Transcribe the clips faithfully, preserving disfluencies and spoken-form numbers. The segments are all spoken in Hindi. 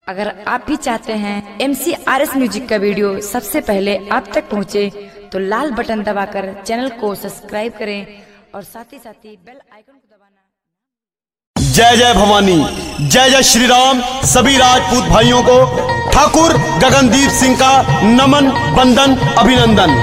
अगर आप भी चाहते हैं M C R S music का वीडियो सबसे पहले आप तक पहुंचे, तो लाल बटन दबाकर चैनल को सब्सक्राइब करें और साथ ही साथ ही बेल आइकन को दबाना। जय जय भवानी, जय जय श्री राम। सभी राजपूत भाइयों को ठाकुर गगनदीप सिंह का नमन, वंदन, अभिनंदन।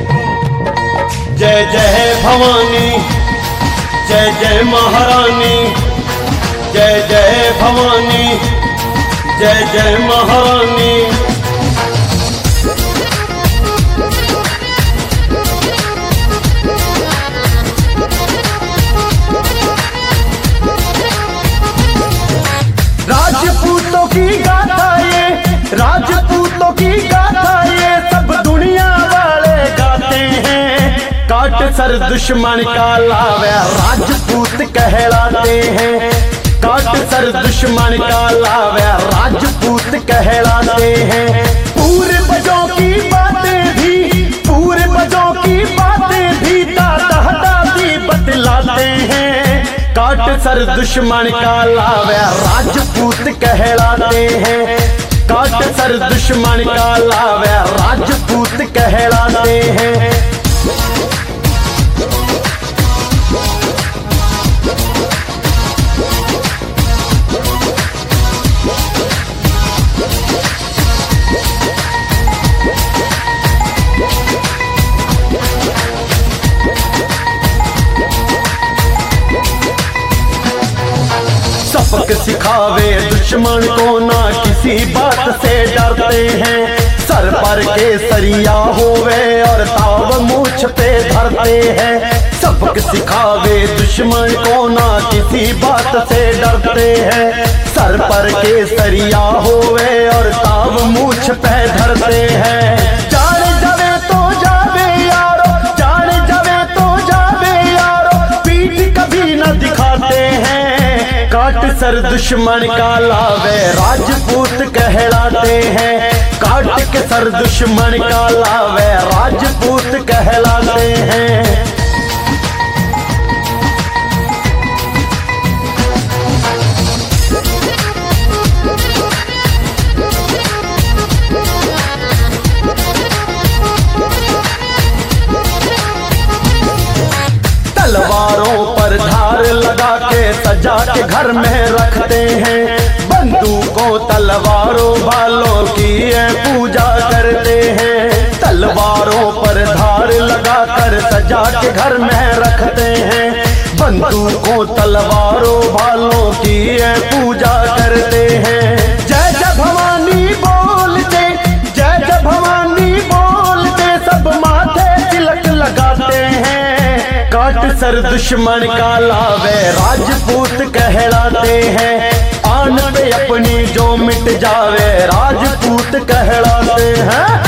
जय जय भवानी, जय जय महारानी, जय जय भवानी, जय जय महारानी। राजपूतों की गाथा ये, राजपूतों की गाथा ये सब दुनिया वाले गाते हैं। काट सर दुश्मन का लावे राजपूत कहलाते हैं। काट सर दुश्मन का लावे राजपूत कहलाते हैं। पूर्वजों की बातें भी, पूर्वजों की बातें भी दादा दादी बतलाते हैं। काट सर दुश्मन का लावे राजपूत कहलाते हैं। काट सर दुश्मन का लावे राजपूत कहलाते हैं। सबक सिखावे दुश्मन को ना किसी बात से डरते हैं। सर पर केसरिया होवे और ताव मूछ पे धरते हैं। सबक सिखावे दुश्मन को ना किसी बात से डरते हैं। सर पर केसरिया होवे और ताव मूछ पे धरते हैं। जान जावे तो जावे यारो, जान जावे तो जावे यारो, पीठ कभी न दिखाते हैं। काट सर दुश्मन का लावे राजपूत कहलाते हैं। काट के सर दुश्मन का लावे राजपूत कहलाते हैं। तलवारों पर धार लगा के सजा के घर में रखते हैं। बंदूकों तलवारों भालों की पूजा करते हैं। तलवारों पर धार लगा कर सजा के घर में रखते हैं। बंदूकों तलवारों भालों की पूजा करते हैं। जय जय भवानी बोलते, जय जय भवानी बोलते सब माथे तिलक लगाते हैं। काट सर दुश्मन का लावे राजपूत कहलाते हैं। आन पे अपनी जो मिट जावे राजपूत कहलाते हैं।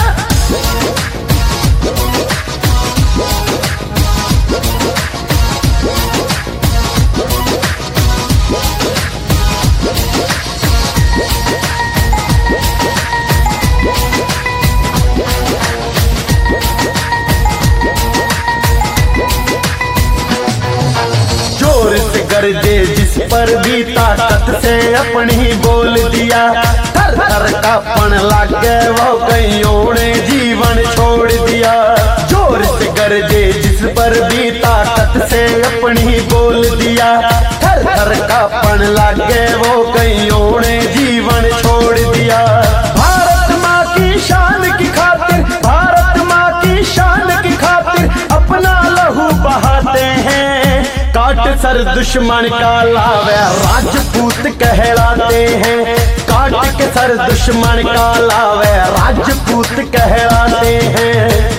गर्जे जिस पर भी ताकत से अपनी बोल दिया। थर थर कांपन लागे वो कईयों ने जीवन छोड़ दिया। जोर से गर्जे जिस पर भी ताकत से अपनी बोल दिया। थर थर कांपन लागे वो कईयों ने जीवन छोड़ दिया। भारत माँ की शान की खातिर, भारत माँ की शान की खातिर अपना लहू बहाते हैं। काट सर दुश्मन का लावे राजपूत कहलाते हैं। काट के सर दुश्मन का लावे राजपूत कहलाते हैं।